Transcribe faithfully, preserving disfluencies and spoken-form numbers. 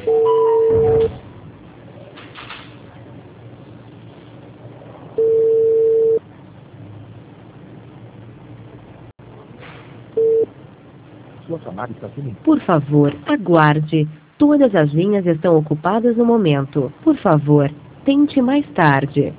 Sua chamada está sendo... Por favor, aguarde. Todas as linhas estão ocupadas no momento. Por favor, tente mais tarde.